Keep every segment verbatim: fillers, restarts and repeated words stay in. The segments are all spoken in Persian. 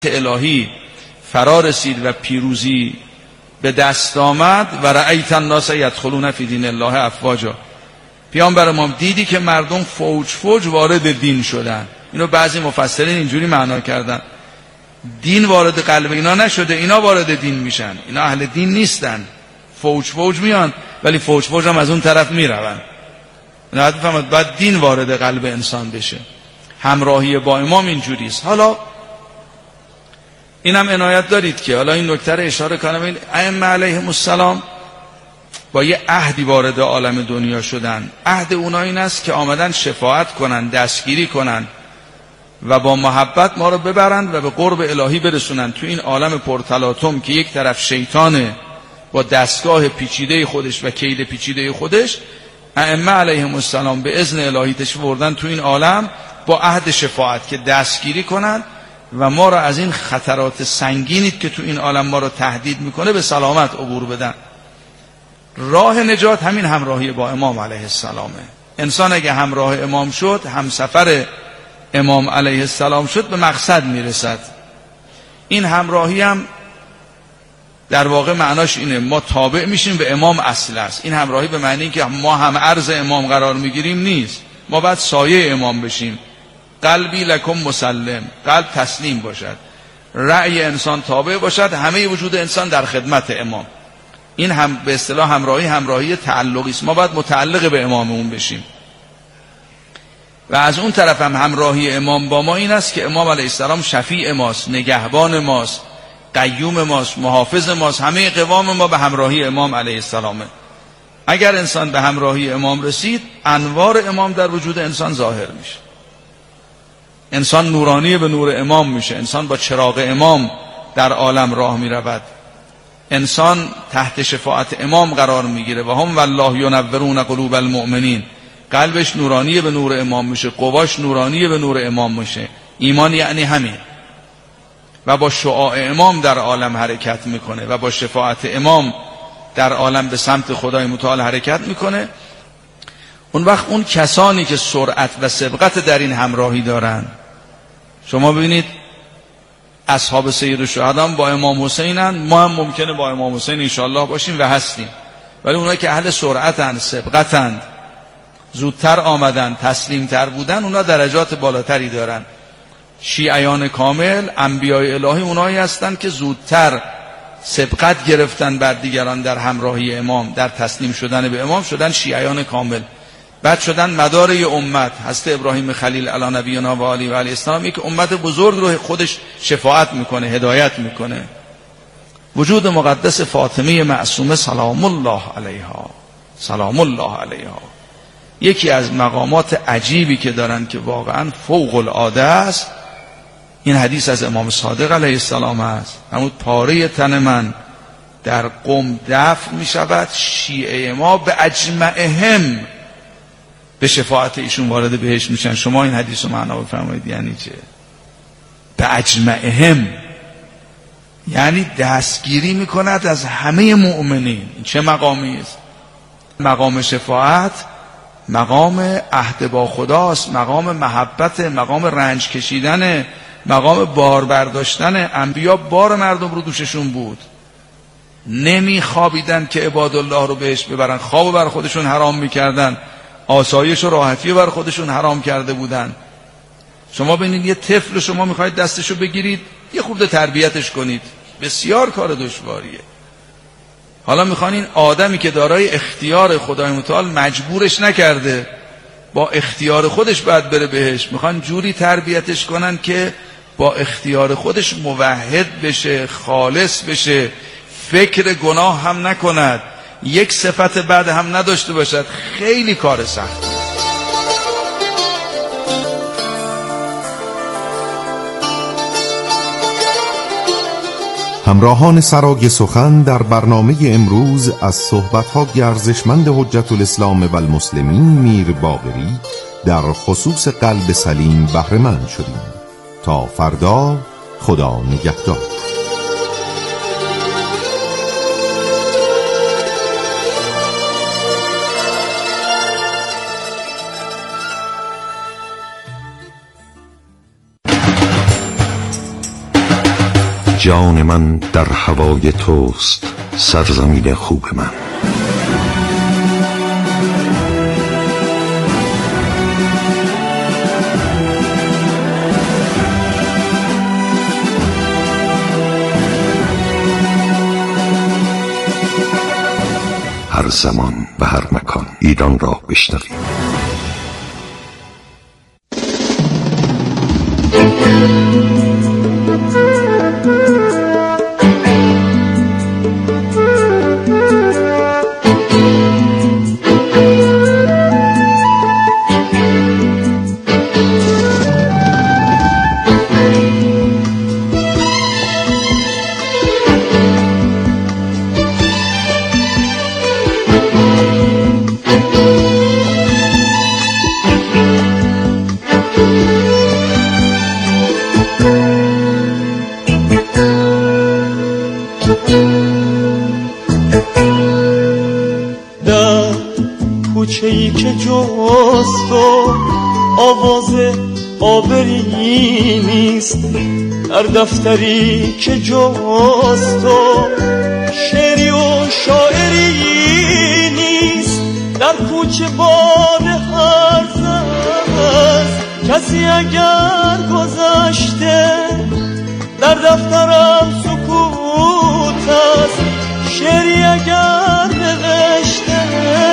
الهی فرا رسید و پیروزی به دست آمد و رأیت الناس یدخلون فی دین الله افواجا. پیامبر ما دیدی که مردم فوج فوج وارد دین شدن. اینو بعضی مفسرین اینجوری معنا کردن، دین وارد قلب اینا نشده، اینا وارد دین میشن، اینا اهل دین نیستن، فوج فوج میان ولی فوج فوج هم از اون طرف میرون. نه فهمید بعد دین وارد قلب انسان بشه. همراهی با امام اینجوری است. حالا اینم عنایت دارید که حالا این نکته رو اشاره کنم، ائمه علیهم السلام با یه عهدی وارد عالم دنیا شدن. عهد اونا این است که آمدن شفاعت کنن، دستگیری کنن و با محبت ما رو ببرند و به قرب الهی برسونن. تو این عالم پرتلاطم که یک طرف شیطانه با دستگاه پیچیده خودش و کید پیچیده خودش، ائمه علیهم السلام به اذن الهی تشریف بردن تو این عالم با عهد شفاعت که دستگیری کنن و ما را از این خطرات سنگینی که تو این عالم ما را تهدید میکنه به سلامت عبور بدن. راه نجات همین همراهی با امام علیه السلامه. انسان اگه همراه امام شد، همسفر امام علیه السلام شد، به مقصد میرسد. این همراهی هم در واقع معناش اینه ما تابع میشیم به امام اصل است. این همراهی به معنی که ما هم عرض امام قرار میگیریم نیست، ما باید سایه امام بشیم. قلبی لکم مسلم، قلب تسلیم باشد، رأی انسان تابع باشد، همه وجود انسان در خدمت امام. این هم به اصطلاح همراهی همراهی تعلقی است، ما باید متعلق به اماممون بشیم. و از اون طرف هم همراهی امام با ما این است که امام علیه السلام شفیع ماست، نگهبان ماست، قیوم ماست، محافظ ماست. همه قوام ما به همراهی امام علیه السلامه. اگر انسان به همراهی امام رسید، انوار امام در وجود انسان ظاهر میشه، انسان نورانی به نور امام میشه، انسان با چراغ امام در عالم راه میرود، انسان تحت شفاعت امام قرار میگیره. و هم والله ینورون قلوب المؤمنین، قلبش نورانی به نور امام میشه، قواش نورانی به نور امام میشه. ایمان یعنی همین. و با شعاع امام در عالم حرکت میکنه و با شفاعت امام در عالم به سمت خدای متعال حرکت میکنه. اون وقت اون کسانی که سرعت و سبقت در این همراهی دارن، شما ببینید اصحاب سید الشهدا با امام حسینن، ما هم ممکنه با امام حسین انشاءالله باشیم و هستیم، ولی اونایی که اهل سرعتن، سبقتن، زودتر آمدن، تسلیمتر بودن، اونا درجات بالاتری دارن. شیعیان کامل، انبیای الهی اونایی هستن که زودتر سبقت گرفتن بر دیگران در همراهی امام، در تسلیم شدن به امام، شدن شیعیان کامل. بعد شدن مدار یه امت. حضرت ابراهیم خلیل علی نبینا و علیه و علیه السلام یک امت بزرگ رو خودش شفاعت میکنه، هدایت میکنه. وجود مقدس فاطمه معصومه سلام الله علیها، سلام الله علیها، یکی از مقامات عجیبی که دارن که واقعا فوق العاده است. این حدیث از امام صادق علیه السلام است، همون پاره تن من در قم دفن می شود، شیعه ما به اجمعهم به شفاعت ایشون وارد بهشت میشن. شما این حدیث رو معنا بفرمایید یعنی چه؟ به اجمعهم یعنی دستگیری میکند از همه مؤمنین. این چه مقامی است؟ مقام شفاعت مقام عهد با خداست، مقام محبت، مقام رنج کشیدن، مقام بار برداشتن. انبیا بار مردم رو دوششون بود، نمی خوابیدن که عباد الله رو بهش ببرن، خواب بر خودشون حرام میکردن، آسایش و راحتی بر خودشون حرام کرده بودن. شما ببینید یه طفل شما میخواید دستشو بگیرید یه خورده تربیتش کنید، بسیار کار دشواریه. حالا میخوان این آدمی که دارای اختیار خدای متعال مجبورش نکرده، با اختیار خودش باید بره بهش، میخوان جوری تربیتش کنن که با اختیار خودش موحد بشه، خالص بشه، فکر گناه هم نکند، یک صفت بعد هم نداشته باشد. خیلی کار سخت. همراهان سراگ سخن در برنامه امروز از صحبت‌ها ارزشمند حجت الاسلام و المسلمین میر باقری در خصوص قلب سلیم بهره مند شدیم. تا فردا، خدا نگهدار. جان من در هوای توست سرزمین خوب من. هر زمان و هر مکان ایران را بشنویم. در کوچه‌ای که جز تو آواز آبری نیست، در دفتری که جز تو شعری و شاعری نیست، در کوچه باد هرز است کسی اگر گذشته، در دفترم سکوت است شعری اگر نوشته،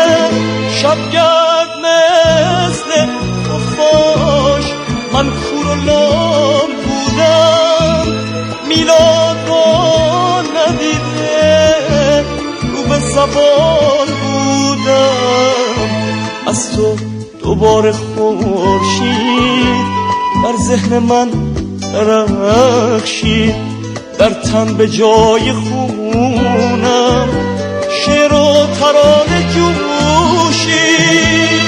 شبگرد مثل خفاش من کور و لام بودم، میلاد رو ندیده رو به زبان بودم، از تو دوباره خورشید در ذهن من درخشید، در تن به جای خونم شعر و ترانه جوشید.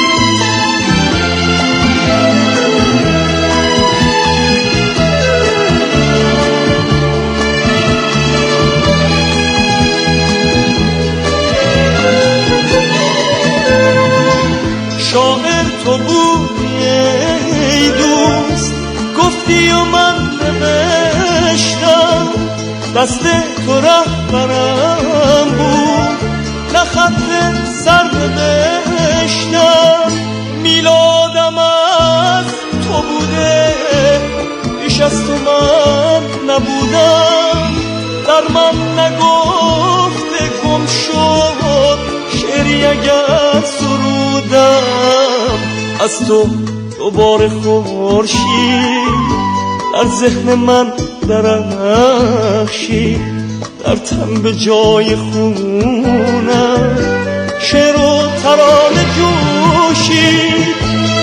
شاعر تو بودی ای دوست، گفتی و من نوشتم، دست تو رهبرم بود نه خط سر نوشتم، میلادم از تو بوده پیش از تو من نبودم، در من نگفته گم شد شعری اگر سرودم، از تو دوباره خورشید در ذهن من درخشید، در تن به جای خونم شعر و ترانه جوشید.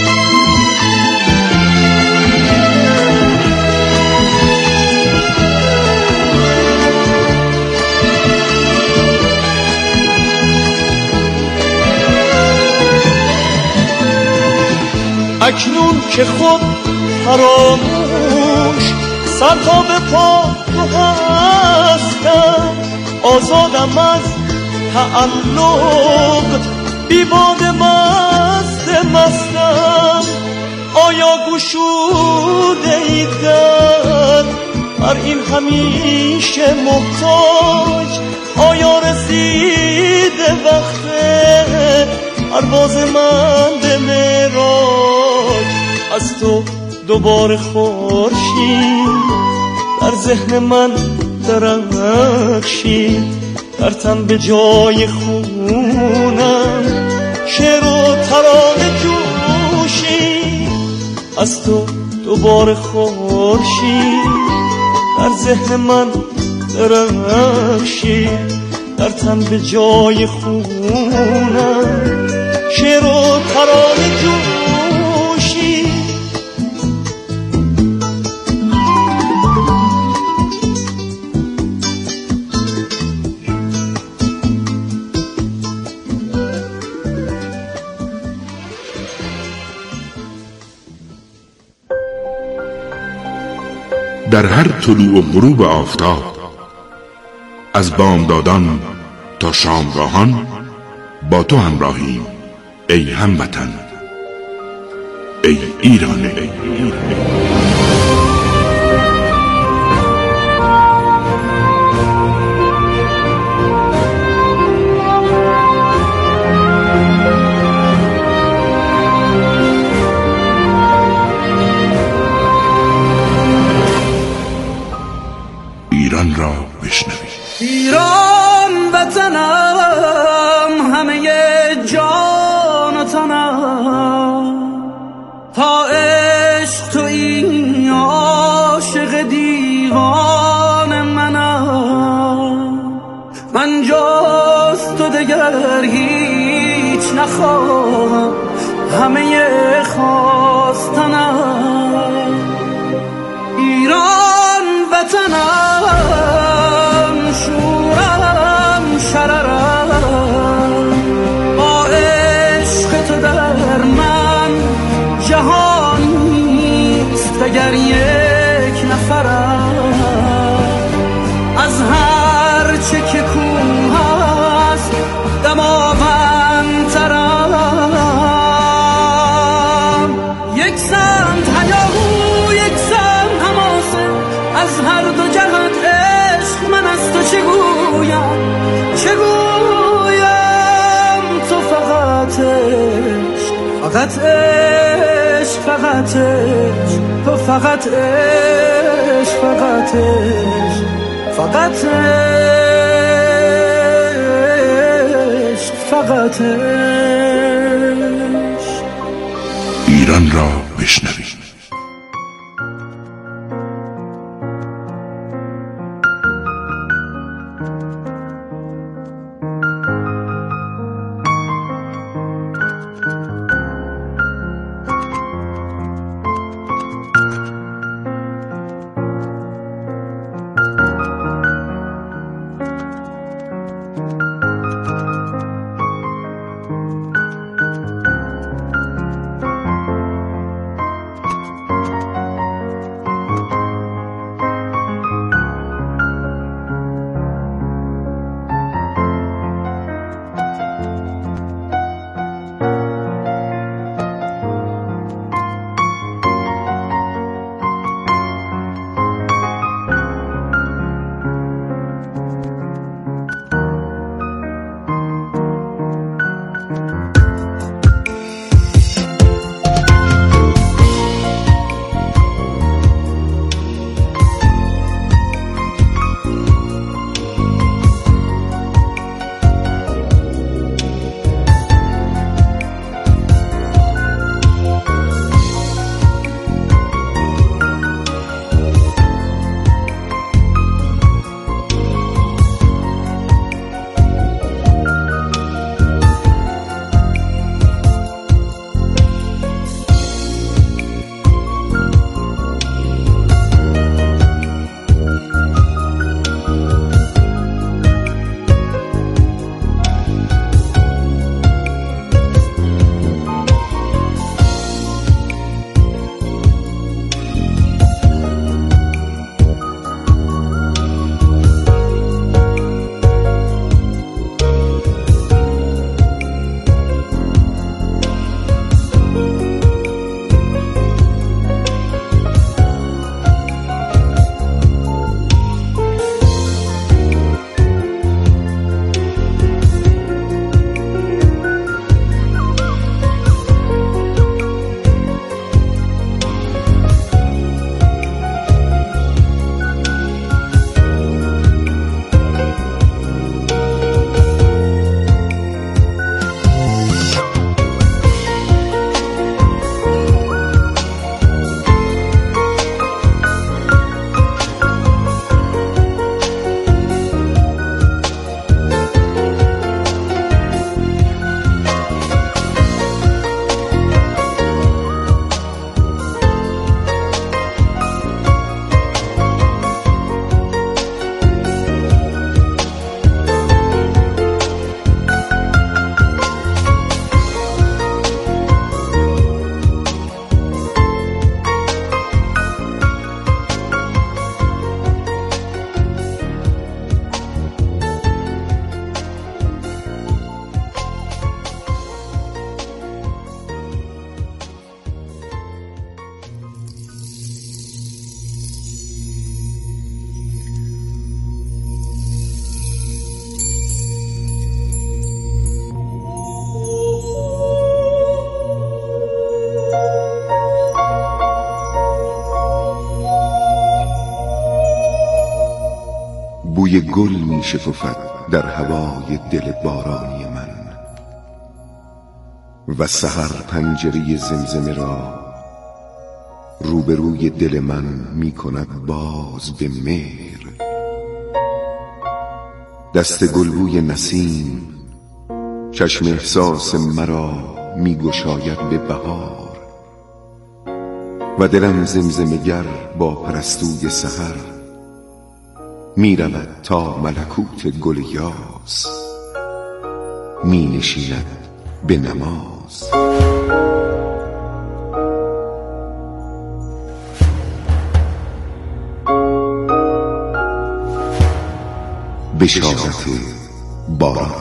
اکنون که خود فراموش سر تا به پا تو هستم، آزادم از تعلق بی باد مست مستم، آیا گشوده ای در بر این همیشه محتاج، آیا رسیده وقت پرواز من به معراج، از تو دوباره خورشید در ذهن من درخشید، در تن به جای خونم شعر و ترانه جوشید، از تو دوباره خورشید در ذهن من درخشید، در تن به جای خونم شعر و ترانه جوشید. در هر طلوع و غروب آفتاب، از بامدادان تا شامگاهان با تو همراهیم ای هموطن، ای ایران. ایران را بشنوید. ایران وطنم، همه جان و تنم، تا عشق تو این عاشق دیوان منم. من جز تو دگر هیچ نخواهم، همه خواستنم. ایران وطنم، شورم شررم، با عشق تو در من جهانیست دگر یک نفرم. از هر چه که کوه است دماوندترم. یک سمت هیاهو یک سمت حماسه، از هر دو جهت عشق من از تو چه گویم چه گویم. تو فقط عشق، فقط عشق، فقط عشق، تو فقط عشق، فقط عشق، فقط عشق، فقط عشق. ایران را بشنوید. بوی گل می شکفد در هوای دل بارانی من و سحر پنجره زمزمه را روبروی دل من می کند باز به مهر. دست گلبوی نسیم چشم احساس مرا می گشاید به بهار و دلم زمزمه‌گر با پرستوی سحر می رود تا ملکوت گل یاس می نشیند به نماز. بشارت باران.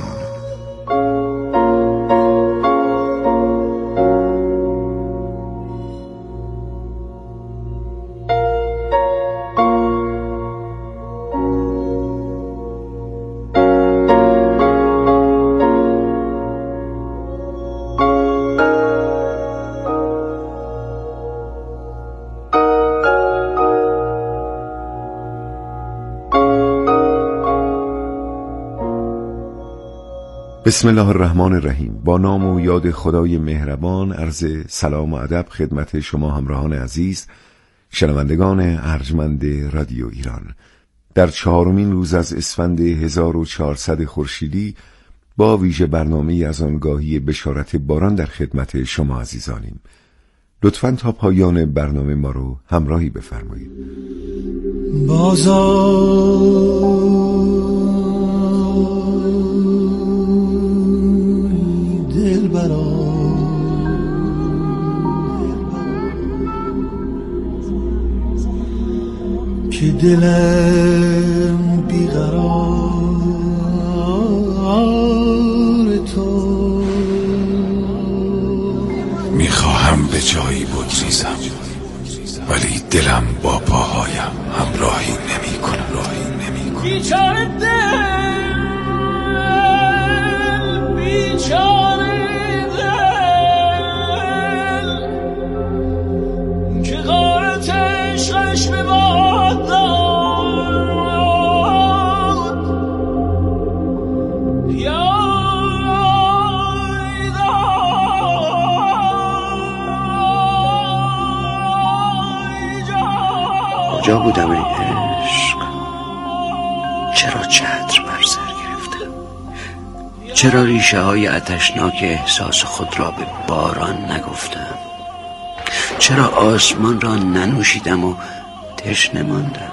بسم الله الرحمن الرحیم. با نام و یاد خدای مهربان عرض سلام و ادب خدمت شما همراهان عزیز شنوندگان ارجمند رادیو ایران. در چهارمین روز از اسفند هزار و چهارصد خورشیدی با ویژه برنامه از آنگاهی بشارت باران در خدمت شما عزیزانیم. لطفاً تا پایان برنامه ما رو همراهی بفرمایید. بازار دل برام که دلم بیقرار تو میخواهم به جایی بگریزم ولی دلم با پاهایم همراهی نمی کنم. بیچاره دل بیچاره دل که غارت عشقش به باد داد یای دای کجا بودم ای عشق؟ چرا چتر بر سر گرفتم؟ چرا ریشه های آتشناک احساس خود را به باران نگفتم؟ چرا آسمان را ننوشیدم و تشنه ماندم؟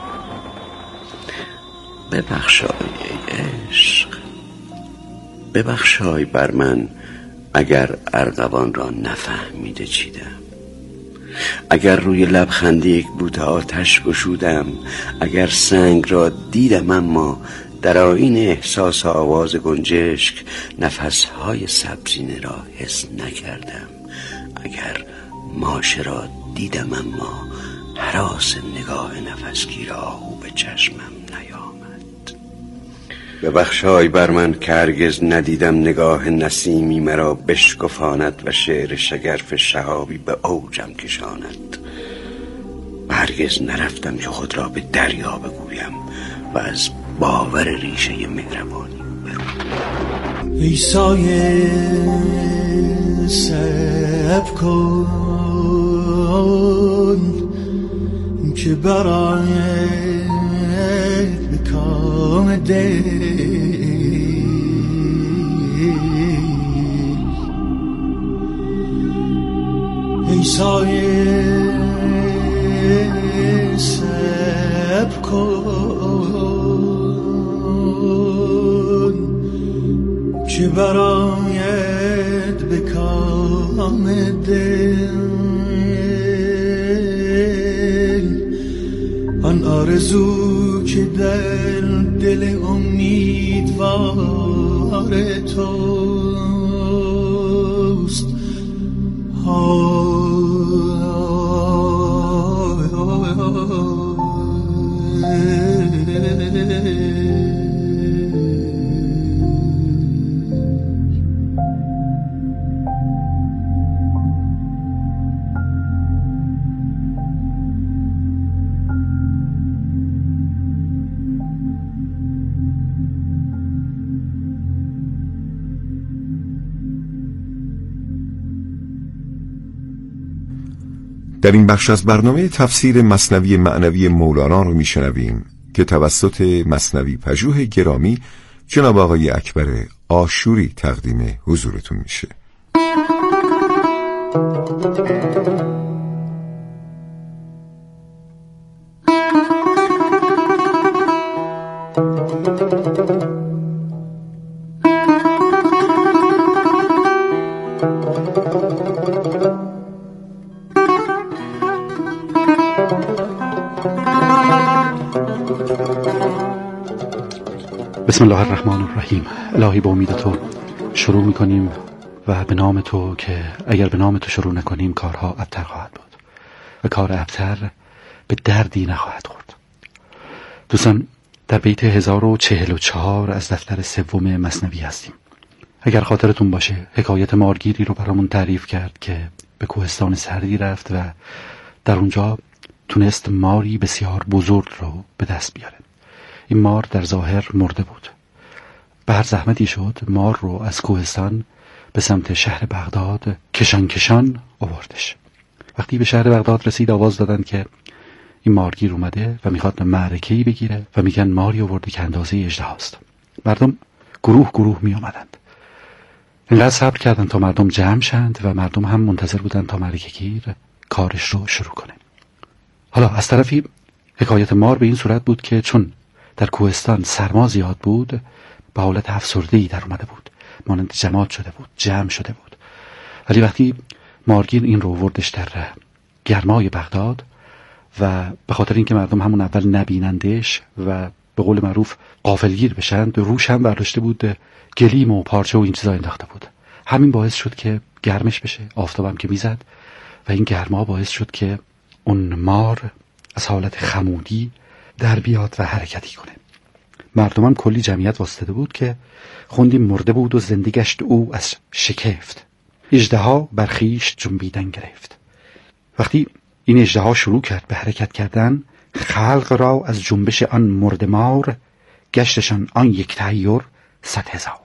ببخشای ای عشق، ببخشای بر من اگر ارغوان را نفهمیده چیدم، اگر روی لبخندی یک بوته آتش گشودم، اگر سنگ را دیدم اما در آیین احساس آواز گنجشک نفسهای سبزینه را حس نکردم، اگر ماشه را دیدم اما هراس نگاه نفسگیر آهو به چشمم نیامد. ببخشای بر من که هرگز ندیدم نگاه نسیمی مرا بشکفاند و شعر شگرف شهابی به اوجم کشاند و هرگز نرفتم که خود را به دریا بگویم و از باور ریشه مهربانی برون. ای سایه صبر کن که برای به کام دل ای سایه صبر کن که برایت به کام دل آن آرزو که در دل امیدوار توست در این بخش از برنامه تفسیر مثنوی معنوی مولانا رو میشنویم که توسط مثنوی پژوه گرامی جناب آقای اکبر آشوری تقدیم حضورتون میشه. بسم الله الرحمن الرحیم. الهی با امید تو شروع میکنیم و به نام تو که اگر به نام تو شروع نکنیم کارها ابتر خواهد بود و کار ابتر به دردی نخواهد خورد. دوستان، در بیت هزار و چهل و چهار از دفتر سوم مثنوی هستیم. اگر خاطرتون باشه حکایت مارگیری رو برامون تعریف کرد که به کوهستان سردی رفت و در اونجا تونست ماری بسیار بزرگ رو به دست بیاره. این مار در ظاهر مرده بود. به هر زحمتی شد مار رو از کوهستان به سمت شهر بغداد کشان کشان آوردش. وقتی به شهر بغداد رسید آواز دادن که این مارگیر اومده و میخواد معرکه‌ای بگیره و میگن ماری آورده که اندازه اژدهاست. مردم گروه گروه می آمدند. اینقدر صبر کردن تا مردم جمع شند و مردم هم منتظر بودن تا معرکه‌گیر کارش رو شروع کنه. حالا از طرفی حکایت مار به این صورت بود که چون در کوهستان سرما زیاد بود به حالت افسرده‌ای در اومده بود، مانند جماعت شده بود، جمع شده بود. ولی وقتی مارگیر این رو آوردش در گرمای بغداد و به خاطر اینکه مردم همون اول نبینندش و به قول معروف غافلگیر بشن، روش هم برداشته بود گلیم و پارچه و این چیزا انداخته بود. همین باعث شد که گرمش بشه، آفتابم که میزد و این گرما باعث شد که اون مار از حالت خمودی در بیاد و حرکتی کنه. مردم هم کلی جمعیت واسطه بود که خوندیم مرده بود و زنده گشت او از شکفت، اژدها بر خویش جنبیدن گرفت. وقتی این اژدها شروع کرد به حرکت کردن، خلق را از جنبش آن مرده مار گشتشان آن یک تحیر صد هزار.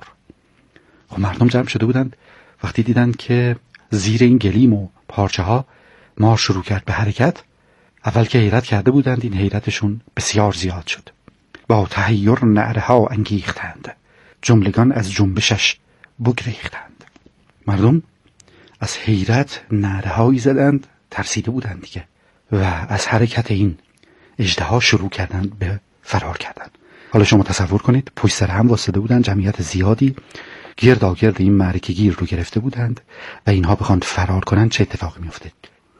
خب مردم جمع شده بودند. وقتی دیدند که زیر این گلیم و پارچه ها مار شروع کرد به حرکت، اول که حیرت کرده بودند این حیرتشون بسیار زیاد شد. با تحیر نعرها انگیختند، جملگان از جنبشش بگریختند. مردم از حیرت نعرهایی زدند، ترسیده بودند دیگه و از حرکت این اژدها شروع کردند به فرار کردن. حالا شما تصور کنید پشت سر هم واسطه بودند، جمعیت زیادی گرداگرد این معرکه‌گیر رو گرفته بودند و اینها بخواند فرار کنند چه اتفاقی می‌افتاد؟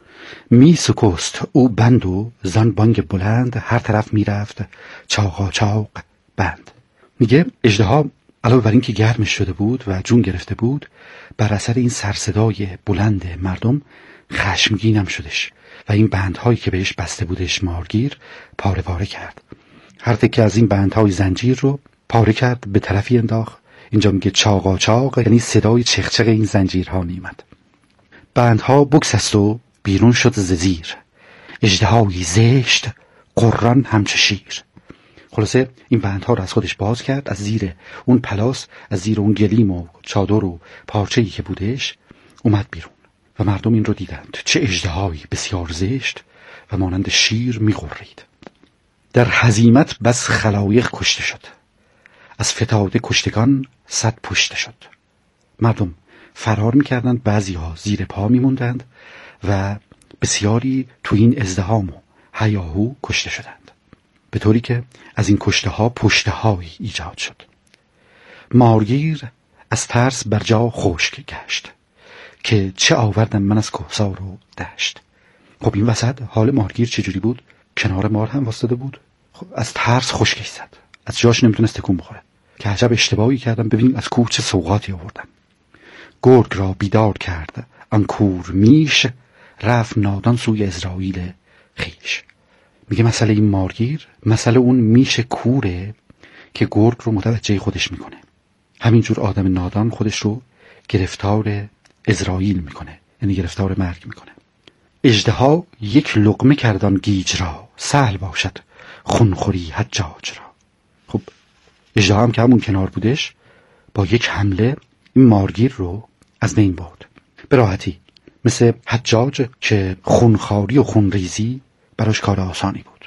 می سکست او بند و زان بانگ بلند، هر طرف می رفت چاقا چاق بند. میگه اژدها علاوه بر این که گرمش شده بود و جون گرفته بود، بر اثر این سرصدای بلند مردم خشمگینم شدش و این بندهایی که بهش بسته بودش مارگیر پاره پاره کرد. هر تکه از این بندهای زنجیر رو پاره کرد، به طرفی انداخت. اینجا میگه چاقا چاق، یعنی صدای چخچق این زنجیرها میامد. بندها بگسست و بیرون شد ز زیر، اژدهایی زشت قران همچو شیر. خلاصه این بندها رو از خودش باز کرد، از زیر اون پلاس، از زیر اون گلیم و چادر و پارچه‌ای که بودش اومد بیرون و مردم این رو دیدند. چه اژدهایی بسیار زشت و مانند شیر میغرید. در هزیمت بس خلایق کشته شد، از فتاده کشتگان صد پشته شد. مردم فرار میکردند، بعضی ها زیر پا میموندند و بسیاری تو این ازدحام و هیاهو کشته شدند، به طوری که از این کشته ها پشته هایی ایجاد شد. مارگیر از ترس بر جا خشک گشت، که چه آوردم من از کوهسار و دشت. خب این وسط حال مارگیر چجوری بود؟ کنار مار هم واسطه بود. خب از ترس خشکش زد، از جاش نمیتونست تکون بخوره که عجب اشتباهی کردم، ببینیم از کوه چه سوغاتی آوردم. گرگ را بیدار کرد آن کور میش، رفت نادان سوی ازرائیل خیش. میگه مسئله این مارگیر مسئله اون میش کوره که گرگ رو متوجه خودش میکنه. همینجور آدم نادان خودش رو گرفتار ازرائیل میکنه، یعنی گرفتار مرگ میکنه. اژدها یک لقمه کردان گیج را، سهل باشد خونخوری حجاج را. خب اژدها هم که همون کنار بودش با یک حمله این مارگیر رو از بین برد. به راحتی مثل حجاج که خونخواری و خونریزی براش کار آسانی بود.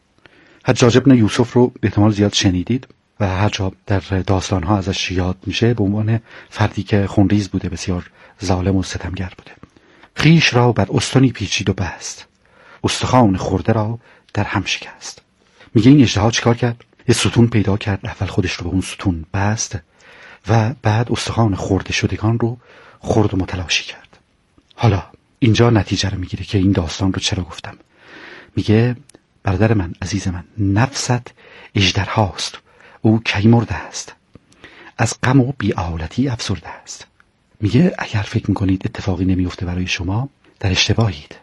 حجاج ابن یوسف رو به احتمال زیاد شنیدید و هر جا در داستانها ازش یاد میشه به عنوان فردی که خونریز بوده، بسیار ظالم و ستمگر بوده. خیش را بر استنی پیچید و بست، استخوان خورده را در هم شکست. میگه این اژدها چیکار کرد؟ یه ستون پیدا کرد، اول خودش رو به اون ستون بست و بعد استخوان خورده شدگان رو خرد و متلاشی کرد. حالا اینجا نتیجه رو میگیره که این داستان رو چرا گفتم. میگه برادر من، عزیز من، نفست اژدرهاست، او کی مرده است، از غم و بی‌آلتی افسرده است. میگه اگر فکر میکنید اتفاقی نمیفته برای شما، در اشتباهید.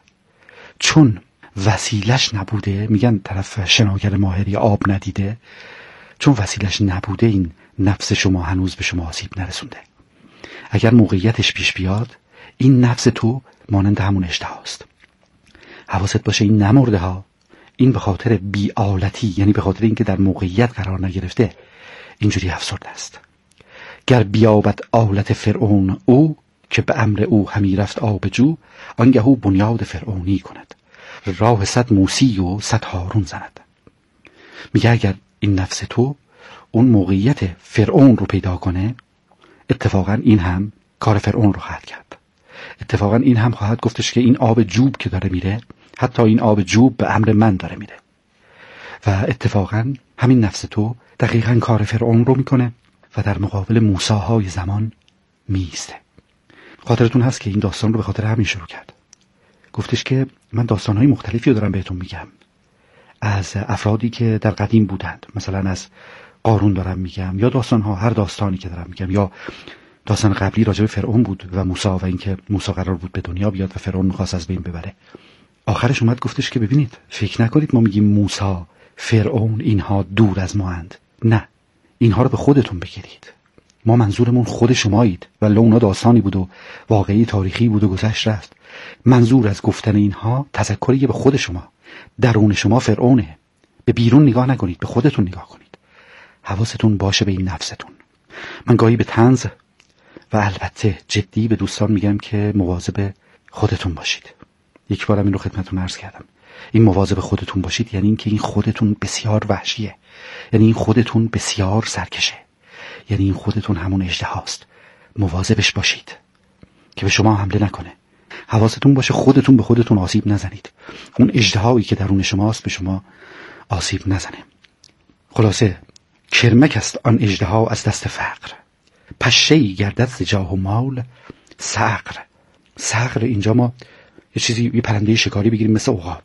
چون وسیلش نبوده، میگن طرف شناگر ماهری آب ندیده، چون وسیلش نبوده این نفس شما هنوز به شما آسیب نرسونده. اگر موقعیتش پیش بیاد، این نفس تو مانند همون اژدهاست. حواست باشه این نمرده ها، این به خاطر بی‌آلتی، یعنی به خاطر اینکه در موقعیت قرار نگرفته، اینجوری افسرده است. گر بیابد آلت فرعون او، که به امر او همی رفت آب جو، آنگه او بنیاد فرعونی کند، راه صد موسی و صد هارون زند. میگه اگر این نفس تو اون موقعیت فرعون رو پیدا کنه، اتفاقا این هم کار فرعون رو خواهد کرد. اتفاقا این هم خواهد گفتش که این آب جوب که داره میره، حتی این آب جوب به امر من داره میره. و اتفاقا همین نفس تو دقیقا کار فرعون رو میکنه و در مقابل موساهای زمان میسته. خاطرتون هست که این داستان رو به خاطر همین شروع کرد. گفتش که من داستانهای مختلفی رو دارم بهتون میگم، از افرادی که در قدیم بودند، مثلا از قارون دارم میگم، یا داستانها، هر داستانی که دارم میگم، یا داستان قبلی راجع به فرعون بود و موسی و اینکه موسی قرار بود به دنیا بیاد و فرعون می‌خواست از بین ببره. آخرش اومد گفتش که ببینید، فکر نکنید ما میگیم موسی، فرعون اینها دور از ما اند. نه، اینها رو به خودتون بگیرید. ما منظورمون خود شمایید و اونا داستانی بود و واقعی تاریخی بود و گذشت رفت. منظور از گفتن اینها تذکری به خود شما، درون شما فرعونه. به بیرون نگاه نکنید، به خودتون نگاه کنید. حواستون باشه به این نفستون. من گاهی به طنز و البته جدی به دوستان میگم که مواظب خودتون باشید. یک بارم این رو خدمتتون عرض کردم. این مواظب خودتون باشید یعنی اینکه این خودتون بسیار وحشیه، یعنی این خودتون بسیار سرکشه، یعنی این خودتون همون اژدهاست. مواظبش باشید که به شما حمله نکنه. حواستون باشه خودتون به خودتون آسیب نزنید. اون اژدهایی که درون شماست به شما آسیب نزنه. خلاصه کرمک است آن اژدها از دست فقر، پشه‌ای گردد ز جاه و مال صقر. صقر اینجا ما یه چیزی، یه پرنده شکاری بگیریم مثل عقاب.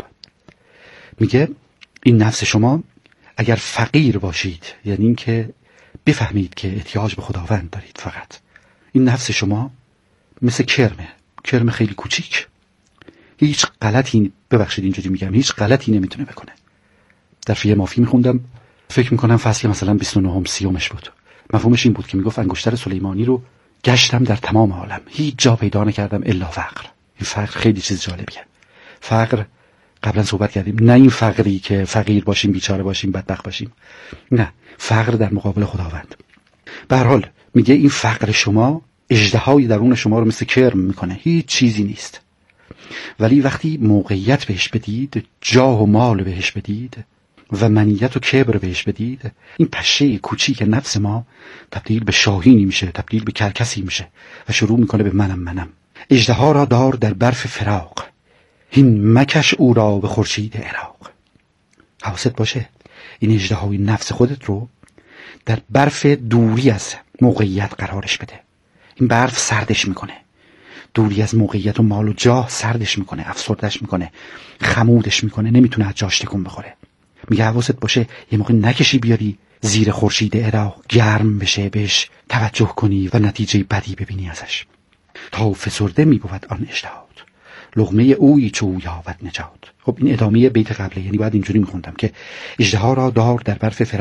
میگه این نفس شما اگر فقیر باشید، یعنی این که بفهمید که احتیاج به خداوند دارید، فقط این نفس شما مثل کرمه، کرم خیلی کوچیک، هیچ غلطی، ببخشید اینجوری میگم، هیچ غلطی نمیتونه بکنه. در فیه مافی میخوندم، فکر میکنم فصل مثلا بیست و نه سیومش بود، مفهومش این بود که میگفت انگشتر سلیمانی رو گشتم در تمام عالم، هیچ جا پیدا نکردم الا فقر. این فقر خیلی چیز جالبیه. فقر قبلا صحبت کردیم، نه این فقری که فقیر باشیم، بیچاره باشیم، بدبخت باشیم، نه، فقر در مقابل خداوند. به هر حال میگه این فقر شما اژدهای درون شما رو مثل کرم میکنه، هیچ چیزی نیست. ولی وقتی موقعیت بهش بدید، جاه و مال بهش بدید و منیت و کبر بهش بدید، این پشه کوچیک نفس ما تبدیل به شاهینی میشه، تبدیل به کرکسی میشه و شروع میکنه به منم منم. اژدها را دار در برف فراق، این مکش او را به خورشید عراق. حواست باشه این اژدهای نفس خودت رو در برف دوری از موقعیت قرارش بده. این برف سردش میکنه، دوری از موقعیت و مال و جاه سردش میکنه، افسردش میکنه، خمودش میکنه، نمیتونه از جاش تکون بخوره. میگه حواست باشه یه موقع نکشی بیاری زیر خورشید عراق، گرم بشه، بهش توجه کنی و نتیجه بدی ببینی ازش. تا فسرده میبود آن اژدهات، لقمه اویی چو یابد نجات. خب این ادامه بیت قبله، یعنی بعد اینجوری میخوندم که اژدها را دار در برف